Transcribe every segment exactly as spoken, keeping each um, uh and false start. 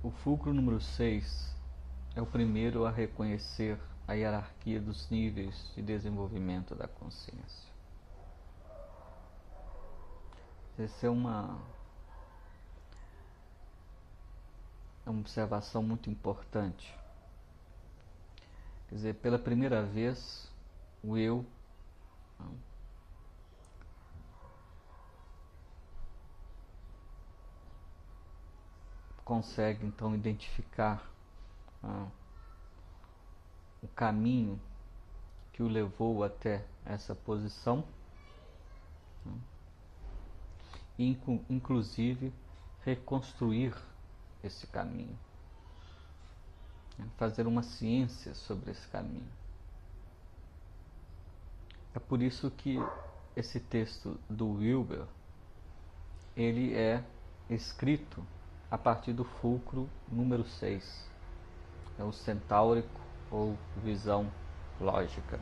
O fulcro número seis é o primeiro a reconhecer a hierarquia dos níveis de desenvolvimento da consciência. Essa é uma, é uma observação muito importante. Quer dizer, pela primeira vez, o eu consegue então identificar ah, o caminho que o levou até essa posição ah, e inclusive reconstruir esse caminho, fazer uma ciência sobre esse caminho. É por isso que esse texto do Wilber ele é escrito a partir do fulcro número seis, é o centaurico ou visão lógica.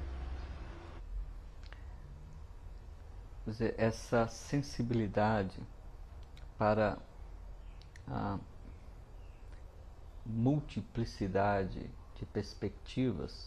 Quer dizer, essa sensibilidade para a multiplicidade de perspectivas,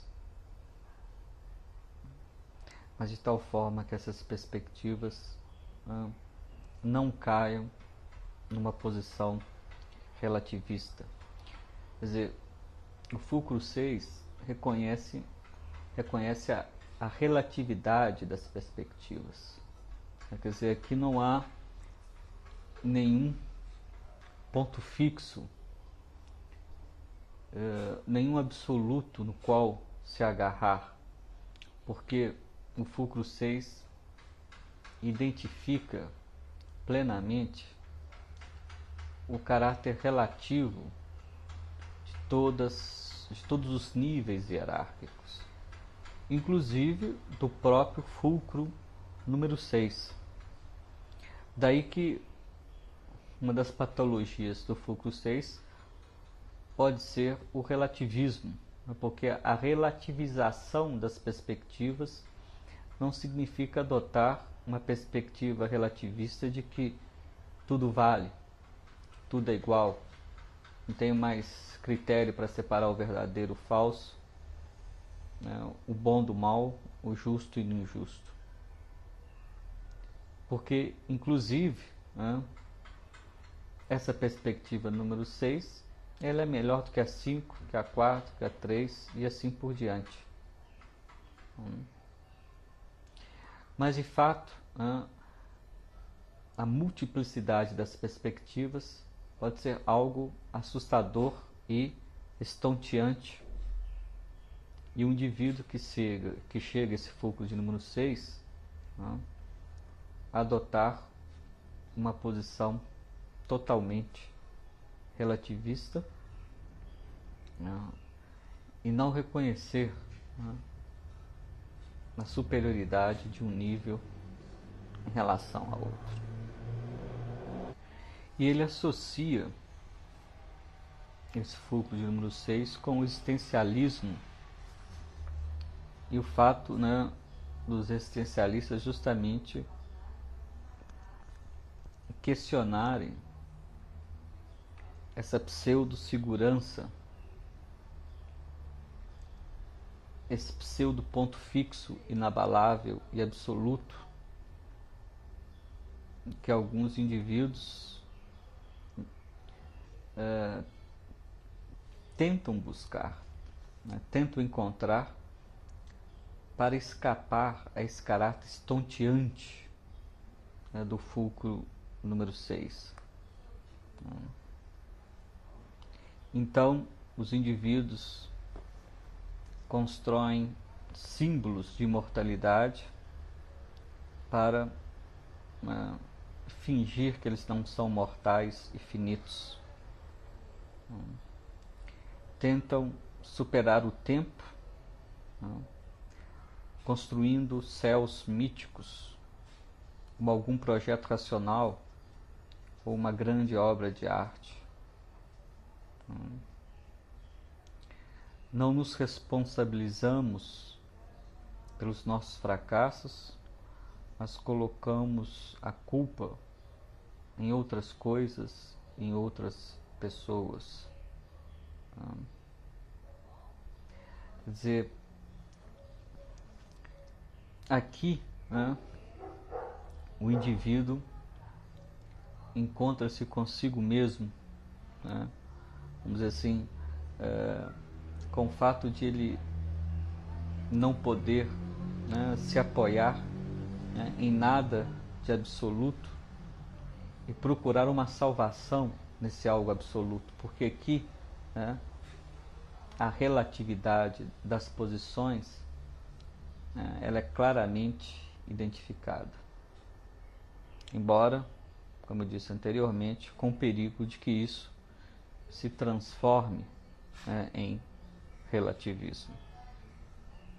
mas de tal forma que essas perspectivas ah, não caiam numa posição relativista. Quer dizer, o fulcro seis reconhece, reconhece a, a relatividade das perspectivas. Quer dizer, aqui não há nenhum ponto fixo, eh, nenhum absoluto no qual se agarrar, porque o fulcro seis identifica plenamente o caráter relativo de, todas, de todos os níveis hierárquicos, inclusive do próprio fulcro número seis. Daí que uma das patologias do fulcro seis pode ser o relativismo, porque a relativização das perspectivas não significa adotar uma perspectiva relativista de que tudo vale, tudo é igual, não tem mais critério para separar o verdadeiro do falso, né, o bom do mal, o justo e o injusto. Porque, inclusive, né, essa perspectiva número seis, ela é melhor do que a cinco, que a quatro, que a três e assim por diante. Hum. Mas, de fato, né, a multiplicidade das perspectivas pode ser algo assustador e estonteante. E um indivíduo que chega, que chega a esse fulcro de número seis, né, adotar uma posição totalmente relativista, né, e não reconhecer, né, a superioridade de um nível em relação a outro. E ele associa esse fulcro de número seis com o existencialismo e o fato, né, dos existencialistas justamente questionarem essa pseudo-segurança, esse pseudo-ponto fixo, inabalável e absoluto que alguns indivíduos é, tentam buscar, né, tentam encontrar para escapar a esse caráter estonteante, né, do fulcro número seis. Então, os indivíduos constroem símbolos de imortalidade para uh, fingir que eles não são mortais e finitos. Uh, tentam superar o tempo, uh, construindo céus míticos, como algum projeto racional ou uma grande obra de arte. Não nos responsabilizamos pelos nossos fracassos, mas colocamos a culpa em outras coisas, em outras pessoas. Quer dizer, aqui, né, o indivíduo encontra-se consigo mesmo, né, vamos dizer assim, é, com o fato de ele não poder, né, se apoiar, né, em nada de absoluto e procurar uma salvação nesse algo absoluto, porque aqui, né, a relatividade das posições, né, ela é claramente identificada, embora, como eu disse anteriormente, com o perigo de que isso se transforme, né, em relativismo.